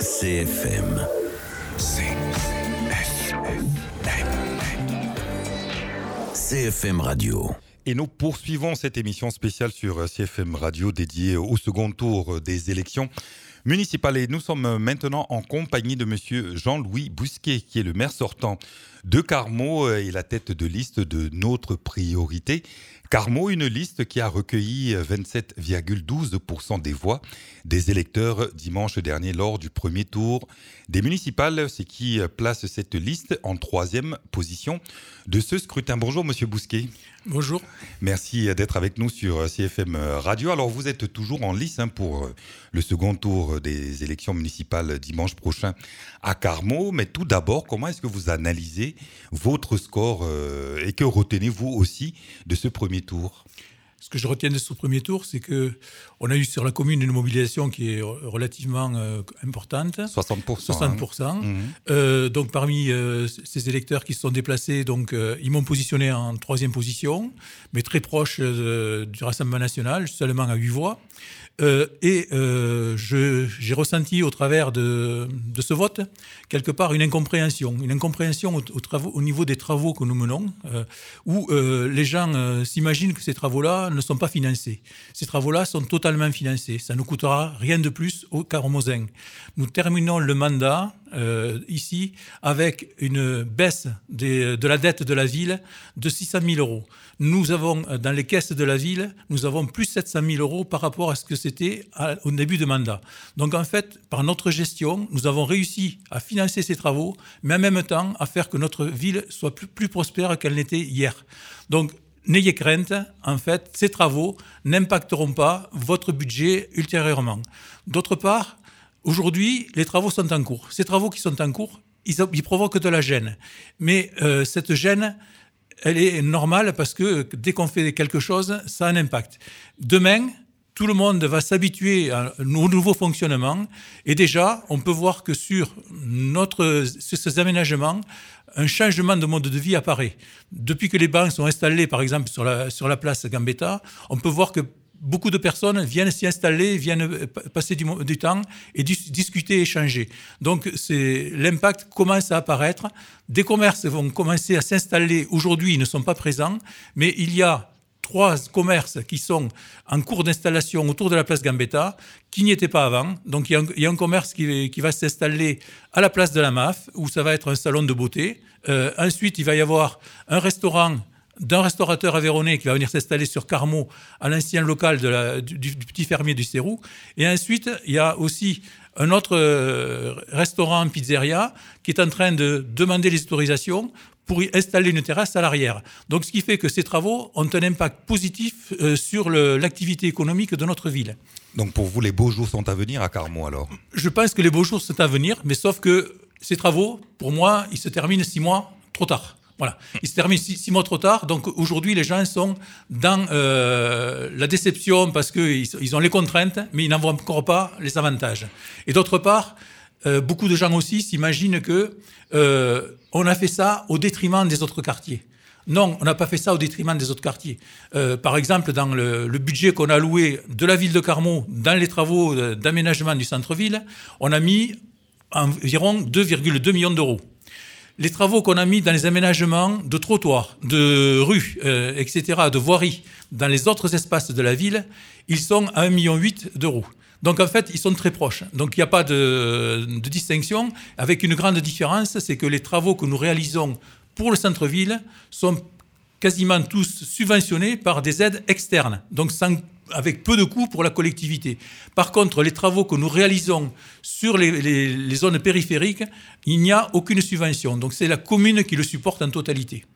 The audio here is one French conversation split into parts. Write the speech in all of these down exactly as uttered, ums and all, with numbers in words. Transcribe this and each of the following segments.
C F M. C F M. C F M Radio. Et nous poursuivons cette émission spéciale sur C F M Radio dédiée au second tour des élections municipales. Et nous sommes maintenant en compagnie de monsieur Jean-Louis Bousquet, qui est le maire sortant de Carmaux et la tête de liste de Notre Priorité. Carmaux, une liste qui a recueilli vingt-sept virgule douze pour cent des voix des électeurs dimanche dernier lors du premier tour des municipales, ce qui place cette liste en troisième position de ce scrutin. Bonjour monsieur Bousquet. Bonjour. Merci d'être avec nous sur C F M Radio. Alors vous êtes toujours en lice hein, pour le second tour des élections municipales dimanche prochain à Carmaux. Mais tout d'abord, comment est-ce que vous analysez votre score euh, et que retenez-vous aussi de ce premier tour ? Ce que je retiens de ce premier tour, c'est qu'on a eu sur la commune une mobilisation qui est relativement euh, importante. soixante pour cent. soixante pour cent. Hein. Mmh. Euh, donc parmi euh, ces électeurs qui se sont déplacés, donc, euh, ils m'ont positionné en troisième position, mais très proche euh, du Rassemblement national, seulement à huit voix. Euh, et euh, je, j'ai ressenti au travers de, de ce vote, quelque part, une incompréhension. Une incompréhension au, au, travaux, au niveau des travaux que nous menons, euh, où euh, les gens euh, s'imaginent que ces travaux-là ne sont pas financés. Ces travaux-là sont totalement financés. Ça ne coûtera rien de plus aux Carmauzains. Nous terminons le mandat euh, ici avec une baisse des, de la dette de la ville de six cent mille euros. Nous avons, dans les caisses de la ville, nous avons plus sept cent mille euros par rapport à ce que c'était à, au début de mandat. Donc en fait, par notre gestion, nous avons réussi à financer ces travaux, mais en même temps à faire que notre ville soit plus, plus prospère qu'elle n'était hier. Donc n'ayez crainte, en fait, ces travaux n'impacteront pas votre budget ultérieurement. D'autre part, aujourd'hui, les travaux sont en cours. Ces travaux qui sont en cours, ils, ils provoquent de la gêne. Mais euh, cette gêne, elle est normale parce que dès qu'on fait quelque chose, ça a un impact. Demain, tout le monde va s'habituer au nouveau fonctionnement et déjà, on peut voir que sur, notre, sur ces aménagements, un changement de mode de vie apparaît. Depuis que les bancs sont installés, par exemple, sur la, sur la place Gambetta, on peut voir que beaucoup de personnes viennent s'y installer, viennent passer du, du temps et dis, discuter, échanger. Donc c'est, l'impact commence à apparaître. Des commerces vont commencer à s'installer. Aujourd'hui, ils ne sont pas présents, mais il y a trois commerces qui sont en cours d'installation autour de la place Gambetta, qui n'y étaient pas avant. Donc il y a un, il y a un commerce qui, qui va s'installer à la place de la M A F, où ça va être un salon de beauté. Euh, ensuite, il va y avoir un restaurant d'un restaurateur aveyronnais qui va venir s'installer sur Carmaux, à l'ancien local de la, du, du petit fermier du Cérou. Et ensuite, il y a aussi un autre euh, restaurant, pizzeria, qui est en train de demander les autorisations pour y installer une terrasse à l'arrière. Donc, ce qui fait que ces travaux ont un impact positif euh, sur le, l'activité économique de notre ville. Donc, pour vous, les beaux jours sont à venir à Carmaux, alors ? Je pense que les beaux jours sont à venir, mais sauf que ces travaux, pour moi, ils se terminent six mois trop tard. Voilà, il se termine six, six mois trop tard, donc aujourd'hui les gens sont dans euh, la déception parce qu'ils ils ont les contraintes, mais ils n'en voient encore pas les avantages. Et d'autre part, euh, beaucoup de gens aussi s'imaginent que euh, on a fait ça au détriment des autres quartiers. Non, on n'a pas fait ça au détriment des autres quartiers. Euh, par exemple, dans le, le budget qu'on a alloué de la ville de Carmaux dans les travaux d'aménagement du centre-ville, on a mis environ deux virgule deux millions d'euros. Les travaux qu'on a mis dans les aménagements de trottoirs, de rues, euh, et cetera, de voiries, dans les autres espaces de la ville, ils sont à un virgule huit million d'euros. Donc en fait, ils sont très proches. Donc il n'y a pas de, de distinction. Avec une grande différence, c'est que les travaux que nous réalisons pour le centre-ville sont quasiment tous subventionnés par des aides externes, donc sans, avec peu de coûts pour la collectivité. Par contre, les travaux que nous réalisons sur les, les, les zones périphériques, il n'y a aucune subvention. Donc c'est la commune qui le supporte en totalité.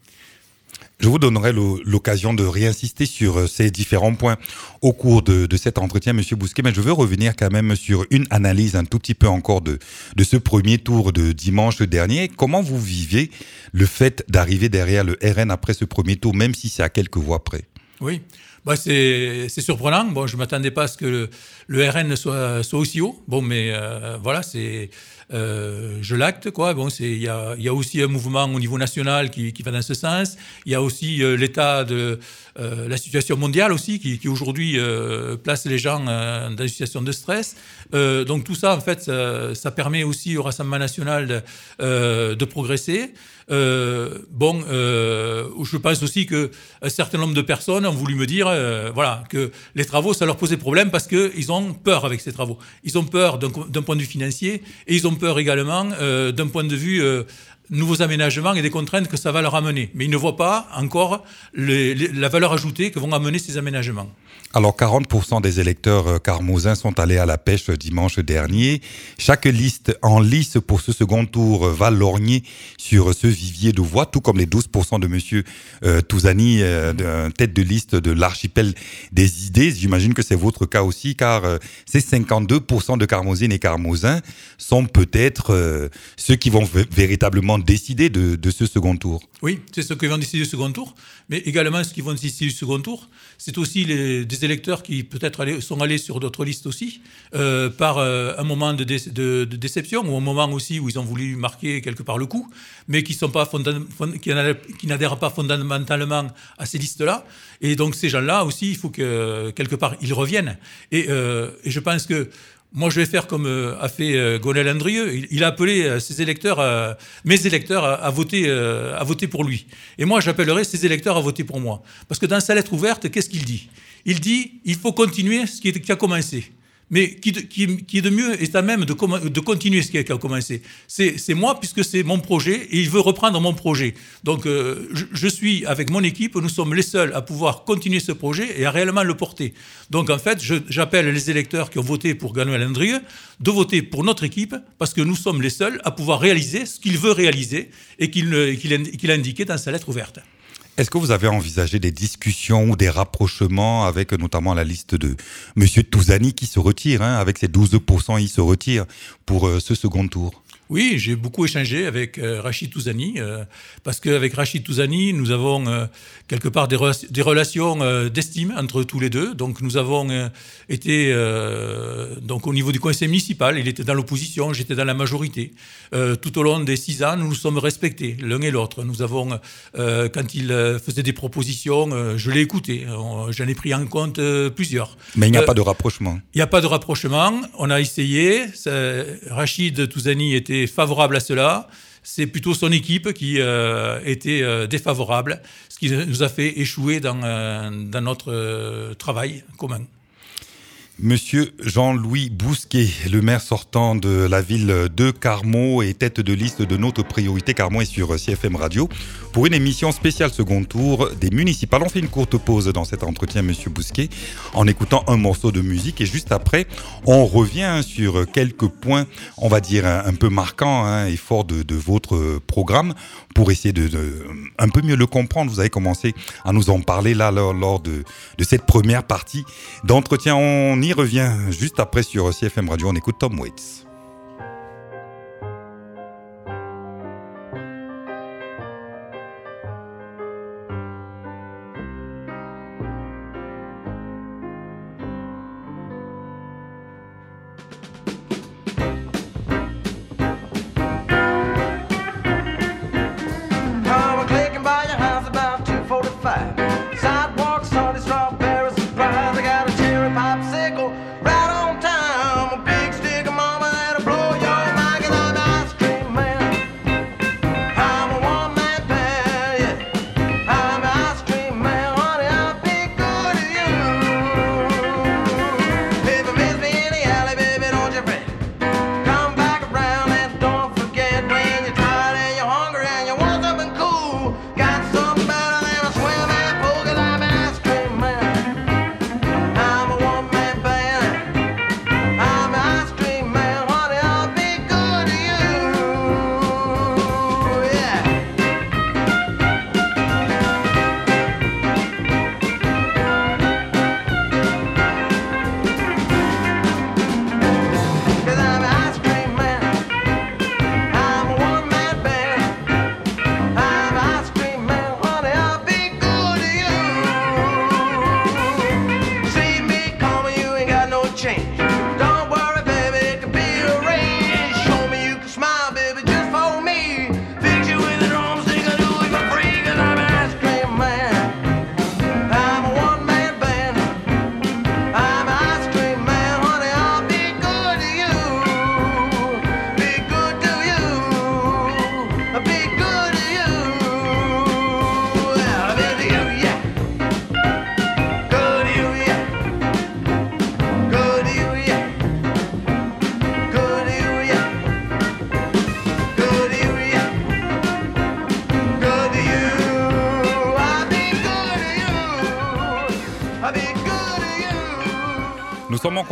Je vous donnerai l'occasion de réinsister sur ces différents points au cours de, de cet entretien, Monsieur Bousquet, mais je veux revenir quand même sur une analyse un tout petit peu encore de, de ce premier tour de dimanche dernier. Comment vous vivez le fait d'arriver derrière le R N après ce premier tour, même si c'est à quelques voix près ? Oui, bah c'est, c'est surprenant. Bon, je ne m'attendais pas à ce que le, le R N soit, soit aussi haut. Bon, mais euh, voilà, c'est euh, je l'acte, quoi. Bon, c'est, il y a, il y a aussi un mouvement au niveau national qui, qui va dans ce sens. Il y a aussi euh, l'état de euh, la situation mondiale aussi qui, qui aujourd'hui euh, place les gens euh, dans une situation de stress. Euh, donc tout ça, en fait, ça, ça permet aussi au Rassemblement national de, euh, de progresser. Euh, bon, euh, je pense aussi qu'un certain nombre de personnes ont voulu me dire euh, voilà, que les travaux, ça leur posait problème parce qu'ils ont peur avec ces travaux. Ils ont peur d'un, d'un point de vue financier et ils ont peur également euh, d'un point de vue euh, nouveaux aménagements et des contraintes que ça va leur amener. Mais ils ne voient pas encore les, les, la valeur ajoutée que vont amener ces aménagements. Alors, quarante pour cent des électeurs carmozins sont allés à la pêche dimanche dernier. Chaque liste en lice pour ce second tour va lorgner sur ce vivier de voix, tout comme les douze pour cent de M. Euh, Touzani, euh, tête de liste de l'archipel des idées. J'imagine que c'est votre cas aussi, car euh, ces cinquante-deux pour cent de carmozines et carmozins sont peut-être euh, ceux qui vont v- véritablement décider de, de ce second tour. Oui, c'est ceux qui vont décider du second tour, mais également ceux qui vont décider du second tour, c'est aussi les, des électeurs qui peut-être allés, sont allés sur d'autres listes aussi, euh, par euh, un moment de, dé, de, de déception, ou un moment aussi où ils ont voulu marquer quelque part le coup, mais qui, sont pas fonda- fond, qui, qui n'adhèrent pas fondamentalement à ces listes-là. Et donc ces gens-là aussi, il faut que quelque part ils reviennent. Et, euh, et je pense que moi, je vais faire comme euh, a fait euh, Gonel-Andrieux. Il, il a appelé euh, ses électeurs, euh, mes électeurs, à, à, voter, euh, à voter pour lui. Et moi, j'appellerai ses électeurs à voter pour moi. Parce que dans sa lettre ouverte, qu'est-ce qu'il dit ? Il dit il faut continuer ce qui, est, qui a commencé. Mais qui, qui, qui est de mieux est à même de, com- de continuer ce qui a, qui a commencé. C'est, c'est moi, puisque c'est mon projet, et il veut reprendre mon projet. Donc, euh, je, je suis, avec mon équipe, nous sommes les seuls à pouvoir continuer ce projet et à réellement le porter. Donc, en fait, je, j'appelle les électeurs qui ont voté pour Gonel-Andrieux de voter pour notre équipe, parce que nous sommes les seuls à pouvoir réaliser ce qu'il veut réaliser et qu'il, qu'il, qu'il a indiqué dans sa lettre ouverte. Est-ce que vous avez envisagé des discussions ou des rapprochements avec notamment la liste de M. Touzani qui se retire, hein, avec ses douze pour cent, il se retire pour euh, ce second tour ? Oui, j'ai beaucoup échangé avec euh, Rachid Touzani, euh, parce qu'avec Rachid Touzani, nous avons euh, quelque part des, re- des relations euh, d'estime entre tous les deux. Donc nous avons euh, été euh, donc au niveau du conseil municipal, il était dans l'opposition, j'étais dans la majorité. Euh, tout au long des six ans, nous nous sommes respectés l'un et l'autre. Nous avons, euh, quand il euh, faisait des propositions, euh, je l'ai écouté, on, j'en ai pris en compte euh, plusieurs. Mais il n'y a euh, pas de rapprochement. Il n'y a pas de rapprochement, on a essayé, ça, Rachid Touzani était favorable à cela, c'est plutôt son équipe qui euh, était euh, défavorable, ce qui nous a fait échouer dans, euh, dans notre euh, travail commun. Monsieur Jean-Louis Bousquet, le maire sortant de la ville de Carmaux et tête de liste de notre priorité, Carmaux est sur C F M Radio, pour une émission spéciale second tour des municipales. On fait une courte pause dans cet entretien, Monsieur Bousquet, en écoutant un morceau de musique et juste après, on revient sur quelques points, on va dire un peu marquants hein, et forts de, de votre programme pour essayer de, de un peu mieux le comprendre. Vous avez commencé à nous en parler là lors, lors de, de cette première partie d'entretien. On y revient juste après sur C F M Radio. On écoute Tom Waits. Right on time, a big stick of mama that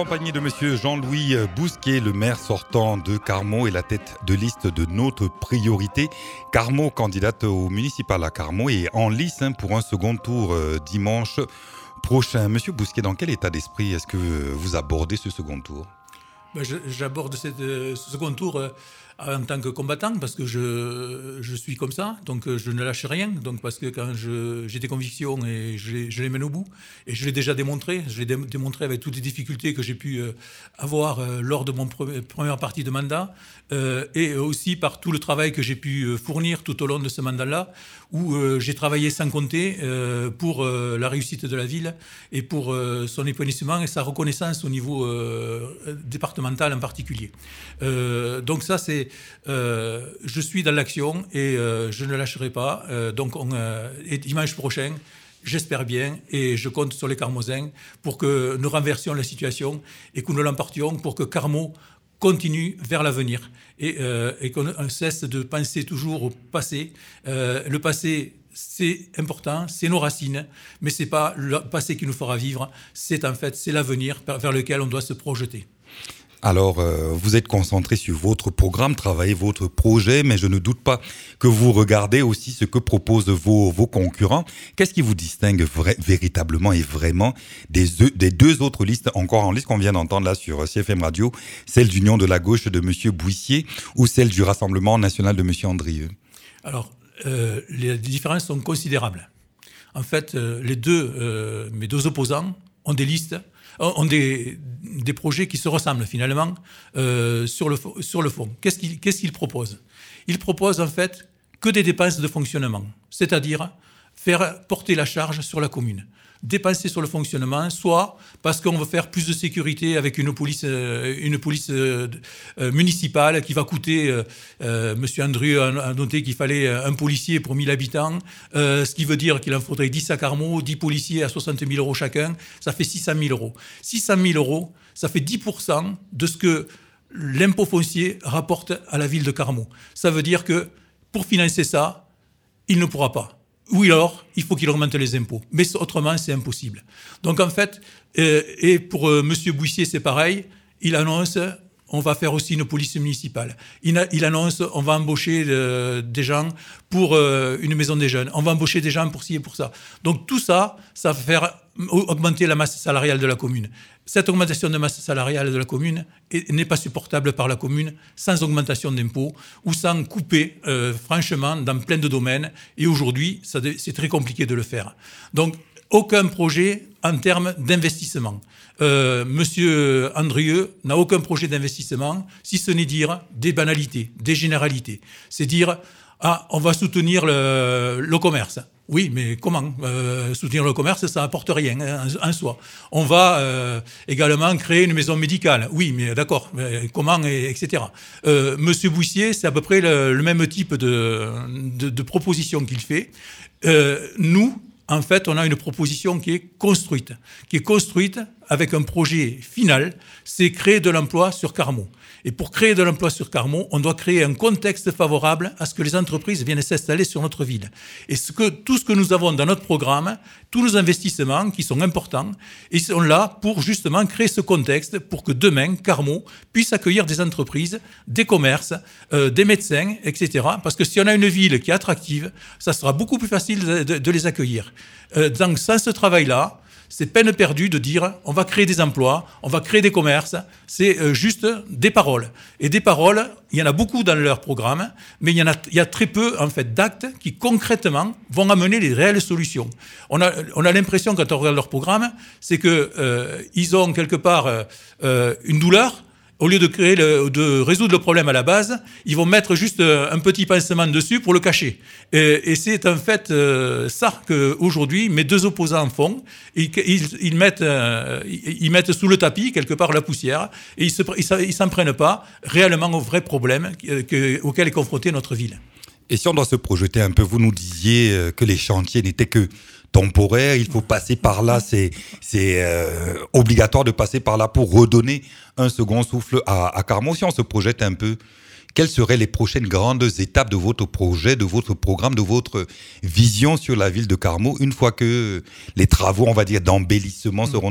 compagnie de monsieur Jean-Louis Bousquet, le maire sortant de Carmaux et la tête de liste de notre priorité. Carmaux, candidate au municipal à Carmaux, et en lice hein, pour un second tour euh, dimanche prochain. Monsieur Bousquet, dans quel état d'esprit est-ce que vous abordez ce second tour ? Ben, je, j'aborde cette, ce second tour euh, en tant que combattant parce que je, je suis comme ça, donc euh, je ne lâche rien, donc parce que quand je, j'ai des convictions et je, je les mène au bout, et je l'ai déjà démontré, je l'ai dé- démontré avec toutes les difficultés que j'ai pu euh, avoir euh, lors de mon pre- première partie de mandat, euh, et aussi par tout le travail que j'ai pu euh, fournir tout au long de ce mandat-là, où euh, j'ai travaillé sans compter euh, pour euh, la réussite de la ville et pour euh, son épanouissement et sa reconnaissance au niveau euh, départemental en particulier. Euh, donc ça, c'est, euh, je suis dans l'action et euh, je ne lâcherai pas. Euh, donc on, euh, et dimanche prochain, j'espère bien et je compte sur les Carmauxins pour que nous renversions la situation et que nous l'emportions pour que Carmaux continue vers l'avenir et, euh, et qu'on cesse de penser toujours au passé. Euh, le passé, c'est important, c'est nos racines, mais c'est pas le passé qui nous fera vivre, c'est en fait c'est l'avenir vers lequel on doit se projeter. Alors, euh, vous êtes concentré sur votre programme, travaillez votre projet, mais je ne doute pas que vous regardez aussi ce que proposent vos, vos concurrents. Qu'est-ce qui vous distingue vrai, véritablement et vraiment des, des deux autres listes encore en liste qu'on vient d'entendre là sur C F M Radio, celle d'Union de la gauche de M. Bouissier ou celle du Rassemblement national de M. Andrieux ? Alors, euh, les différences sont considérables. En fait, euh, les deux, euh, mes deux opposants ont des listes, ont des, des projets qui se ressemblent finalement euh, sur, le, sur le fond. Qu'est-ce qu'ils, qu'est-ce qu'ils proposent ? Ils proposent en fait que des dépenses de fonctionnement, c'est-à-dire faire porter la charge sur la commune. Dépenser sur le fonctionnement, soit parce qu'on veut faire plus de sécurité avec une police, euh, une police euh, euh, municipale qui va coûter, euh, euh, M. Andrieux a noté qu'il fallait un policier pour mille habitants, euh, ce qui veut dire qu'il en faudrait dix à Carmaux, dix policiers à soixante mille euros chacun, ça fait six cent mille euros. six cent mille euros, ça fait dix pour cent de ce que l'impôt foncier rapporte à la ville de Carmaux. Ça veut dire que pour financer ça, il ne pourra pas. Ou alors, il faut qu'il augmente les impôts. Mais autrement, c'est impossible. Donc en fait, euh, et pour euh, M. Bouissier, c'est pareil, il annonce, on va faire aussi une police municipale. Il, a, il annonce, on va embaucher euh, des gens pour euh, une maison des jeunes. On va embaucher des gens pour ci et pour ça. Donc tout ça, ça va faire augmenter la masse salariale de la commune. Cette augmentation de masse salariale de la commune est, n'est pas supportable par la commune sans augmentation d'impôts ou sans couper, euh, franchement, dans plein de domaines. Et aujourd'hui, ça, c'est très compliqué de le faire. Donc, aucun projet en termes d'investissement. Euh, Monsieur Andrieux n'a aucun projet d'investissement, si ce n'est dire des banalités, des généralités. C'est dire, ah, on va soutenir le, le commerce. Oui, mais comment euh, soutenir le commerce, ça n'apporte rien hein, en soi. On va euh, également créer une maison médicale. Oui, mais d'accord, mais comment, et, etc. Euh, Monsieur Bouissier, c'est à peu près le, le même type de, de, de proposition qu'il fait. Euh, nous, en fait, on a une proposition qui est construite, qui est construite avec un projet final, c'est créer de l'emploi sur Carmaux. Et pour créer de l'emploi sur Carmaux, on doit créer un contexte favorable à ce que les entreprises viennent s'installer sur notre ville. Et ce que, tout ce que nous avons dans notre programme, tous nos investissements qui sont importants, ils sont là pour justement créer ce contexte pour que demain, Carmaux puisse accueillir des entreprises, des commerces, euh, des médecins, et cetera. Parce que si on a une ville qui est attractive, ça sera beaucoup plus facile de, de, de les accueillir. Euh, donc sans ce travail-là, c'est peine perdue de dire on va créer des emplois, on va créer des commerces. C'est euh, juste des paroles. Et des paroles, il y en a beaucoup dans leur programme, mais il y en a, il y a très peu en fait d'actes qui concrètement vont amener les réelles solutions. On a, on a l'impression quand on regarde leur programme, c'est que euh, ils ont quelque part euh, une douleur. Au lieu de créer le, de résoudre le problème à la base, ils vont mettre juste un petit pansement dessus pour le cacher. Et, et c'est en fait euh, ça qu'aujourd'hui mes deux opposants font. Ils, ils, ils, mettent, euh, ils mettent sous le tapis quelque part la poussière et ils ne ils s'en prennent pas réellement aux vrais problèmes que, auxquels est confrontée notre ville. Et si on doit se projeter un peu, vous nous disiez que les chantiers n'étaient que temporaire, il faut passer par là, c'est, c'est euh, obligatoire de passer par là pour redonner un second souffle à, à Carmaux. Si on se projette un peu, quelles seraient les prochaines grandes étapes de votre projet, de votre programme, de votre vision sur la ville de Carmaux, une fois que les travaux, on va dire, d'embellissement seront terminés ?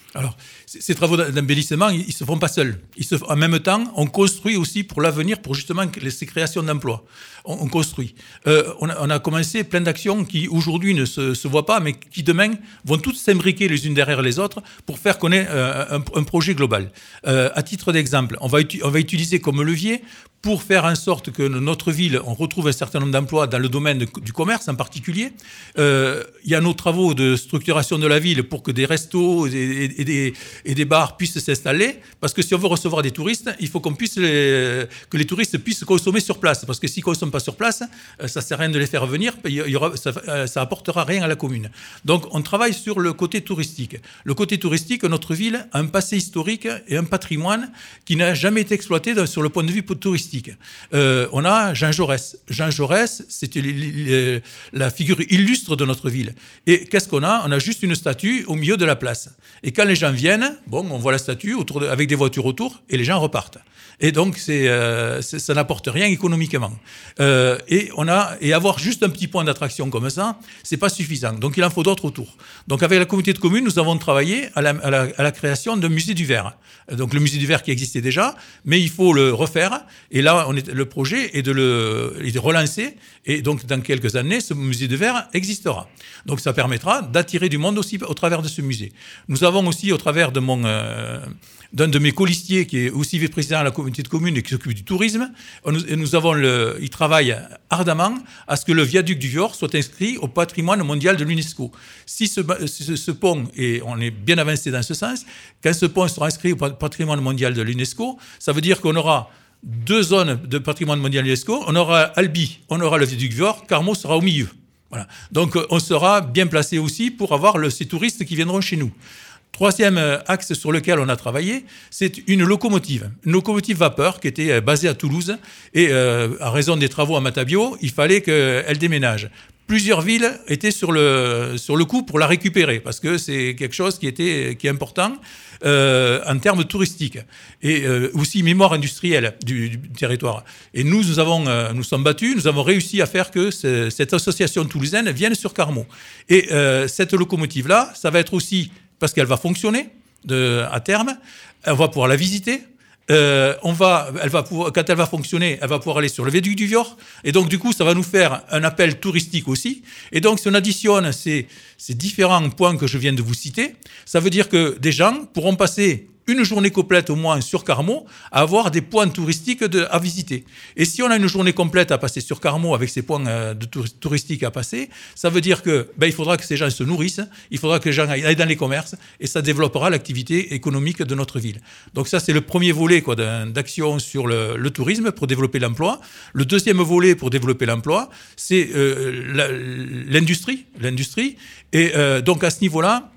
Alors, ces travaux d'embellissement, ils ne se font pas seuls. Ils se, en même temps, on construit aussi pour l'avenir, pour justement ces créations d'emplois. On, on construit. Euh, on, a, on a commencé plein d'actions qui, aujourd'hui, ne se, se voient pas, mais qui, demain, vont toutes s'imbriquer les unes derrière les autres pour faire qu'on ait euh, un, un projet global. Euh, à titre d'exemple, on va, uti- on va utiliser comme levier pour faire en sorte que notre ville, on retrouve un certain nombre d'emplois dans le domaine de, du commerce en particulier. Euh, il y a nos travaux de structuration de la ville pour que des restos et, et, et, des, et des bars puissent s'installer. Parce que si on veut recevoir des touristes, il faut qu'on puisse les, que les touristes puissent consommer sur place. Parce que s'ils ne consomment pas sur place, ça ne sert à rien de les faire venir, il y aura, ça ne apportera rien à la commune. Donc on travaille sur le côté touristique. Le côté touristique, notre ville a un passé historique et un patrimoine qui n'a jamais été exploité sur le point de vue touristique. Euh, on a Jean Jaurès. Jean Jaurès, c'était la figure illustre de notre ville. Et qu'est-ce qu'on a ? On a juste une statue au milieu de la place. Et quand les gens viennent, bon, on voit la statue autour de, avec des voitures autour et les gens repartent. Et donc, c'est, euh, c'est, ça n'apporte rien économiquement. Euh, et, on a, et avoir juste un petit point d'attraction comme ça, c'est pas suffisant. Donc, il en faut d'autres autour. Donc, avec la communauté de communes, nous avons travaillé à la, à la, à la création d'un musée du verre. Donc, le musée du verre qui existait déjà, mais il faut le refaire. Et là, on est, le projet est de le est de relancer. Et donc, dans quelques années, ce musée du verre existera. Donc, ça permettra d'attirer du monde aussi au travers de ce musée. Nous avons aussi, au travers de mon... Euh, d'un de mes colistiers qui est aussi vice-président de la communauté de communes et qui s'occupe du tourisme. Nous, nous avons le, il travaille ardemment à ce que le viaduc du Vior soit inscrit au patrimoine mondial de l'UNESCO. Si ce, ce, ce pont, et on est bien avancé dans ce sens, quand ce pont sera inscrit au patrimoine mondial de l'UNESCO, ça veut dire qu'on aura deux zones de patrimoine mondial de l'UNESCO. On aura Albi, on aura le viaduc du Vior, Carmaux sera au milieu. Voilà. Donc on sera bien placé aussi pour avoir le, ces touristes qui viendront chez nous. Troisième axe sur lequel on a travaillé, c'est une locomotive. Une locomotive vapeur qui était basée à Toulouse et euh, à raison des travaux à Matabio, il fallait qu'elle déménage. Plusieurs villes étaient sur le, sur le coup pour la récupérer parce que c'est quelque chose qui, était, qui est important euh, en termes touristiques et euh, aussi mémoire industrielle du, du territoire. Et nous, nous, avons, euh, nous sommes battus, nous avons réussi à faire que ce, cette association toulousaine vienne sur Carmaux. Et euh, cette locomotive-là, ça va être aussi... parce qu'elle va fonctionner de, à terme, on va pouvoir la visiter, euh, on va, elle va pouvoir, quand elle va fonctionner, elle va pouvoir aller sur le viaduc du Vior, et donc du coup ça va nous faire un appel touristique aussi, et donc si on additionne ces, ces différents points que je viens de vous citer, ça veut dire que des gens pourront passer une journée complète au moins sur Carmaux à avoir des points touristiques de, à visiter. Et si on a une journée complète à passer sur Carmaux avec ces points euh, de tour, touristiques à passer, ça veut dire que ben, il faudra que ces gens se nourrissent, il faudra que les gens aillent dans les commerces et ça développera l'activité économique de notre ville. Donc ça, c'est le premier volet quoi, d'action sur le, le tourisme pour développer l'emploi. Le deuxième volet pour développer l'emploi, c'est euh, la, l'industrie. l'industrie. Et euh, donc à ce niveau-là,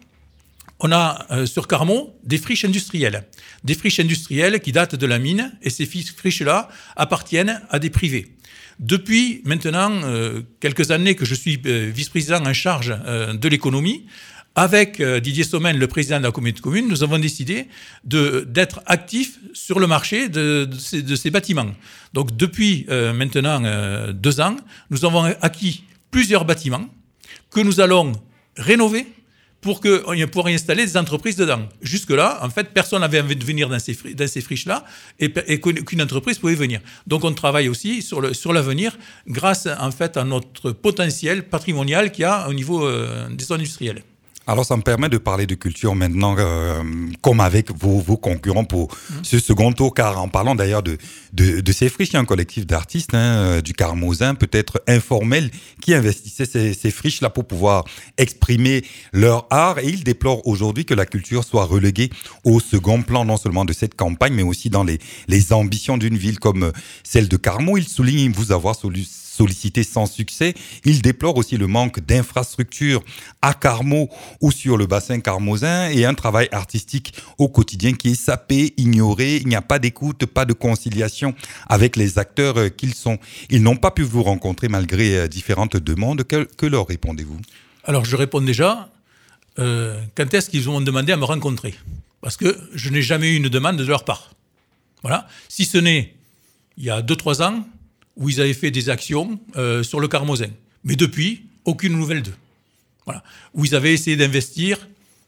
on a euh, sur Carmaux des friches industrielles, des friches industrielles qui datent de la mine, et ces friches-là appartiennent à des privés. Depuis maintenant euh, quelques années que je suis euh, vice-président en charge euh, de l'économie, avec euh, Didier Sommen, le président de la communauté de communes, nous avons décidé de, d'être actifs sur le marché de, de, ces, de ces bâtiments. Donc depuis euh, maintenant euh, deux ans, nous avons acquis plusieurs bâtiments que nous allons rénover pour qu'on pouvoir y installer des entreprises dedans. Jusque-là, en fait, personne n'avait envie de venir dans ces, dans ces friches-là et, et qu'une entreprise pouvait venir. Donc, on travaille aussi sur, le, sur l'avenir grâce, en fait, à notre potentiel patrimonial qu'il y a au niveau euh, des zones industrielles. Alors, ça me permet de parler de culture maintenant, euh, comme avec vos, vos concurrents pour mmh. ce second tour, car en parlant d'ailleurs de, de, de ces friches, il y a un collectif d'artistes hein, du Carmausin, peut-être informel, qui investissait ces, ces friches-là pour pouvoir exprimer leur art. Et ils déplorent aujourd'hui que la culture soit reléguée au second plan, non seulement de cette campagne, mais aussi dans les, les ambitions d'une ville comme celle de Carmaux. Ils soulignent vous avoir sollicité sans succès. Ils déplorent aussi le manque d'infrastructures à Carmaux ou sur le bassin carmausin et un travail artistique au quotidien qui est sapé, ignoré. Il n'y a pas d'écoute, pas de conciliation avec les acteurs qu'ils sont. Ils n'ont pas pu vous rencontrer malgré différentes demandes. Que, que leur répondez-vous ? Alors je réponds déjà, euh, quand est-ce qu'ils ont demandé à me rencontrer ? Parce que je n'ai jamais eu une demande de leur part. Voilà. Si ce n'est il y a deux trois ans, où ils avaient fait des actions euh, sur le Carmausin. Mais depuis, aucune nouvelle d'eux. Voilà. Où ils avaient essayé d'investir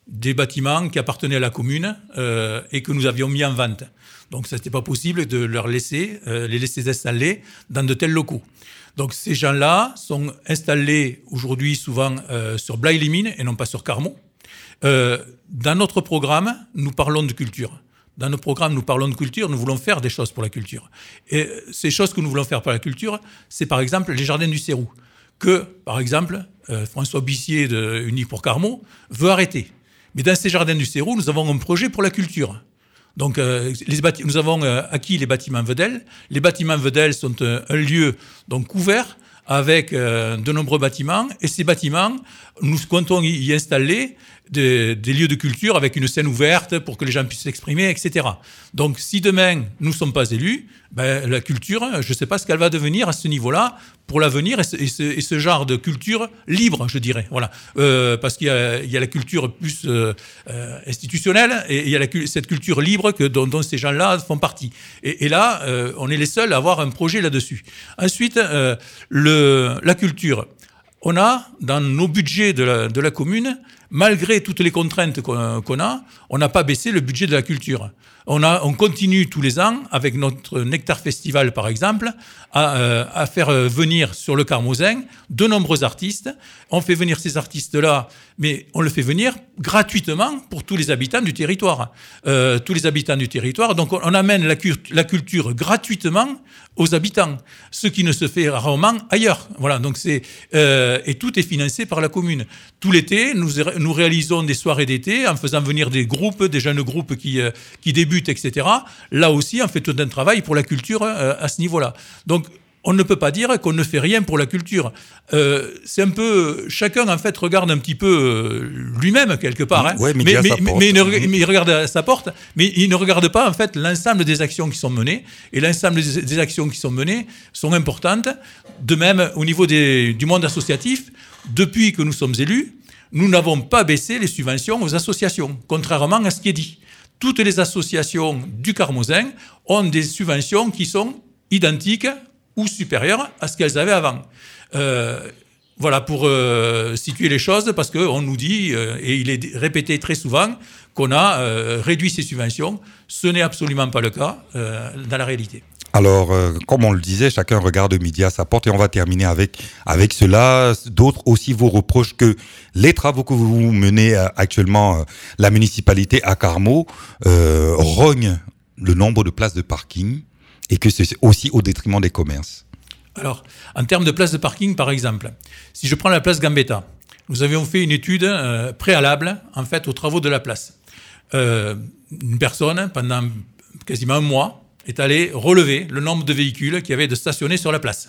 des bâtiments qui appartenaient à la commune euh, et que nous avions mis en vente. Donc, ce n'était pas possible de leur laisser, euh, les laisser installer dans de tels locaux. Donc, ces gens-là sont installés aujourd'hui souvent euh, sur Blaye-les-Mines et non pas sur Carmaux. Euh, dans notre programme, nous parlons de culture. Dans nos programmes, nous parlons de culture, nous voulons faire des choses pour la culture. Et ces choses que nous voulons faire pour la culture, c'est par exemple les jardins du Cérou, que, par exemple, euh, François Bissier de Unis pour Carmaux veut arrêter. Mais dans ces jardins du Cérou, nous avons un projet pour la culture. Donc, euh, les bâti- nous avons euh, acquis les bâtiments Vedel. Les bâtiments Vedel sont euh, un lieu donc, couvert avec euh, de nombreux bâtiments. Et ces bâtiments, nous comptons y, y installer des, des lieux de culture avec une scène ouverte pour que les gens puissent s'exprimer, et cetera. Donc, si demain, nous ne sommes pas élus, ben, la culture, je ne sais pas ce qu'elle va devenir à ce niveau-là pour l'avenir et ce, et ce, et ce genre de culture libre, je dirais. Voilà. Euh, parce qu'il y a, il y a la culture plus euh, euh, institutionnelle et il y a la, cette culture libre que, dont, dont ces gens-là font partie. Et, et là, euh, on est les seuls à avoir un projet là-dessus. Ensuite, euh, le, la culture. On a, dans nos budgets de la, de la commune, malgré toutes les contraintes qu'on, qu'on a, on n'a pas baissé le budget de la culture. On, a, on continue tous les ans, avec notre Nectar Festival par exemple, à, euh, à faire venir sur le Carmozin de nombreux artistes. On fait venir ces artistes-là, mais on le fait venir gratuitement pour tous les habitants du territoire. Euh, tous les habitants du territoire. Donc on, on amène la, la culture gratuitement aux habitants, ce qui ne se fait rarement ailleurs. Voilà, donc c'est, euh, et tout est financé par la commune. Tout l'été, nous, nous réalisons des soirées d'été en faisant venir des groupes, des jeunes groupes qui, euh, qui débutent, et cetera. Là aussi, on fait tout un travail pour la culture euh, à ce niveau-là. Donc, on ne peut pas dire qu'on ne fait rien pour la culture. Euh, c'est un peu... Chacun, en fait, regarde un petit peu euh, lui-même, quelque part. Hein. Ouais, mais, mais, mais, mais, mais, il ne, mais il regarde à sa porte, mais il ne regarde pas, en fait, l'ensemble des actions qui sont menées. Et l'ensemble des, des actions qui sont menées sont importantes. De même, au niveau des, du monde associatif, depuis que nous sommes élus, nous n'avons pas baissé les subventions aux associations, contrairement à ce qui est dit. Toutes les associations du Carmozin ont des subventions qui sont identiques ou supérieures à ce qu'elles avaient avant. Euh, voilà, pour euh, situer les choses, parce qu'on nous dit, euh, et il est répété très souvent, qu'on a euh, réduit ces subventions. Ce n'est absolument pas le cas euh, dans la réalité. Alors, euh, comme on le disait, chacun regarde midi à sa porte et on va terminer avec, avec cela. D'autres aussi vous reprochent que les travaux que vous menez euh, actuellement, euh, la municipalité à Carmaux, euh, rogne le nombre de places de parking et que c'est aussi au détriment des commerces. Alors, en termes de places de parking, par exemple, si je prends la place Gambetta, nous avions fait une étude euh, préalable, en fait, aux travaux de la place. Euh, une personne, pendant quasiment un mois, est allé relever le nombre de véhicules qu'il y avait de stationnés sur la place.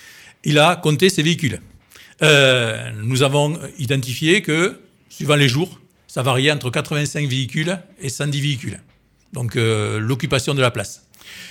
Il a compté ces véhicules. Euh, nous avons identifié que, suivant les jours, ça variait entre quatre-vingt-cinq véhicules et cent dix véhicules. Donc, euh, l'occupation de la place.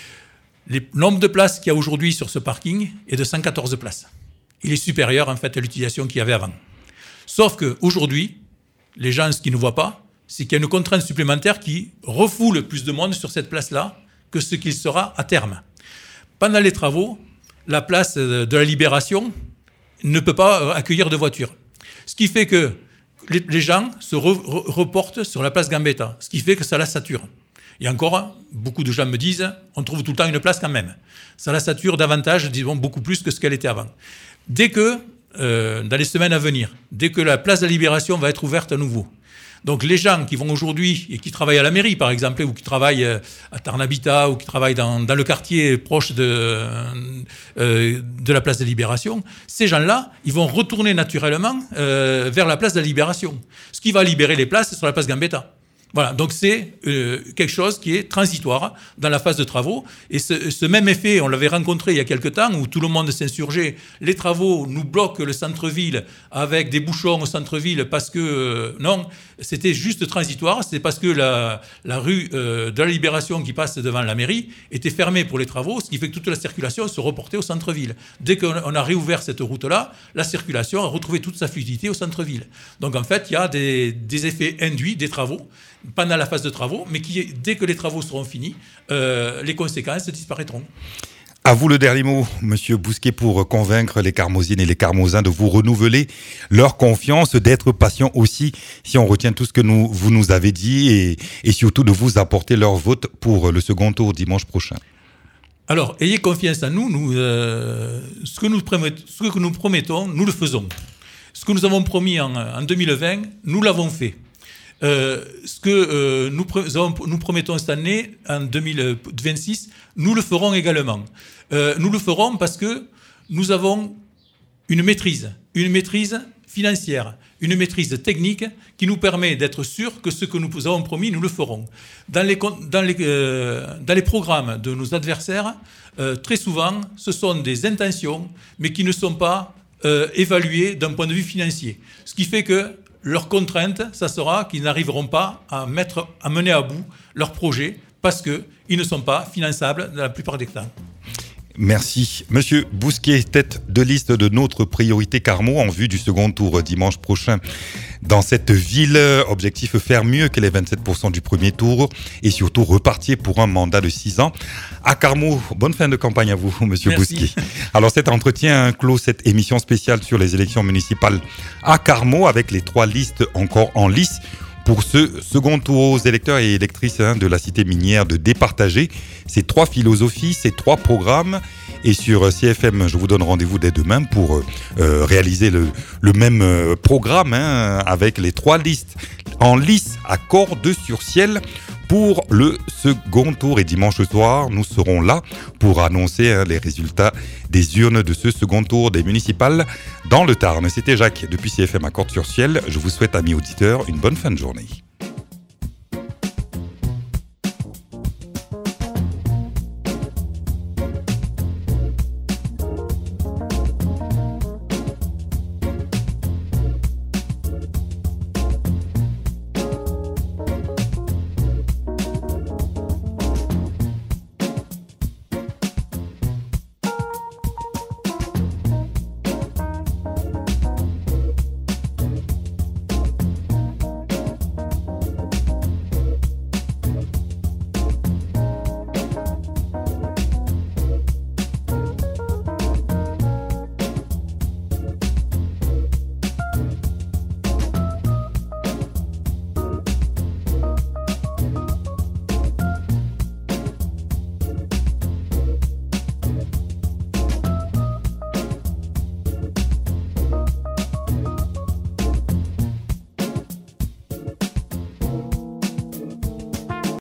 Le nombre de places qu'il y a aujourd'hui sur ce parking est de cent quatorze places. Il est supérieur, en fait, à l'utilisation qu'il y avait avant. Sauf qu'aujourd'hui, les gens, ce qu'ils ne voient pas, c'est qu'il y a une contrainte supplémentaire qui refoule plus de monde sur cette place-là que ce qu'il sera à terme. Pendant les travaux, la place de la Libération ne peut pas accueillir de voitures. Ce qui fait que les gens se re- reportent sur la place Gambetta, ce qui fait que ça la sature. Et encore, beaucoup de gens me disent, on trouve tout le temps une place quand même. Ça la sature davantage, disons beaucoup plus que ce qu'elle était avant. Dès que, euh, dans les semaines à venir, dès que la place de la Libération va être ouverte à nouveau, donc les gens qui vont aujourd'hui et qui travaillent à la mairie, par exemple, ou qui travaillent à Tarn-Habitat, ou qui travaillent dans, dans le quartier proche de, euh, de la place de la Libération, ces gens-là, ils vont retourner naturellement euh, vers la place de la Libération. Ce qui va libérer les places sur la place Gambetta. Voilà, donc c'est euh, quelque chose qui est transitoire dans la phase de travaux. Et ce, ce même effet, on l'avait rencontré il y a quelque temps, où tout le monde s'insurgeait. Les travaux nous bloquent le centre-ville avec des bouchons au centre-ville parce que... Euh, non, c'était juste transitoire. C'est parce que la, la rue euh, de la Libération qui passe devant la mairie était fermée pour les travaux, ce qui fait que toute la circulation se reportait au centre-ville. Dès qu'on a réouvert cette route-là, la circulation a retrouvé toute sa fluidité au centre-ville. Donc en fait, il y a des, des effets induits des travaux pendant la phase de travaux, mais qui, dès que les travaux seront finis, euh, les conséquences disparaîtront. À vous le dernier mot, Monsieur Bousquet, pour convaincre les Carmozines et les Carmozins de vous renouveler leur confiance, d'être patients aussi, si on retient tout ce que nous, vous nous avez dit, et, et surtout de vous apporter leur vote pour le second tour dimanche prochain. Alors, ayez confiance en nous. nous euh, ce, que nous promettons, ce que nous promettons, nous le faisons. Ce que nous avons promis en, en deux mille vingt, nous l'avons fait. Euh, ce que euh, nous, nous promettons cette année, en deux mille vingt-six, nous le ferons également. Euh, nous le ferons parce que nous avons une maîtrise, une maîtrise financière, une maîtrise technique qui nous permet d'être sûrs que ce que nous avons promis, nous le ferons. Dans les, dans les, euh, dans les programmes de nos adversaires, euh, très souvent, ce sont des intentions, mais qui ne sont pas euh, évaluées d'un point de vue financier. Ce qui fait que leur contrainte, ça sera qu'ils n'arriveront pas à, mettre, à mener à bout leur projet parce qu'ils ne sont pas finançables dans la plupart des temps. Merci. Monsieur Bousquet, tête de liste de notre priorité Carmo en vue du second tour dimanche prochain. Dans cette ville, objectif faire mieux que les vingt-sept pour cent du premier tour et surtout repartir pour un mandat de six ans. À Carmo, bonne fin de campagne à vous, Monsieur Merci. Bousquet. Alors cet entretien clôt cette émission spéciale sur les élections municipales à Carmo avec les trois listes encore en lice. Pour ce second tour aux électeurs et électrices hein, de la cité minière de départager ces trois philosophies, ces trois programmes. Et sur C F M, je vous donne rendez-vous dès demain pour euh, réaliser le, le même euh, programme hein, avec les trois listes en lice à corde sur ciel pour le second tour. Et dimanche soir, nous serons là pour annoncer hein, les résultats des urnes de ce second tour des municipales dans le Tarn. C'était Jacques depuis C F M à corde sur ciel. Je vous souhaite, amis auditeurs, une bonne fin de journée.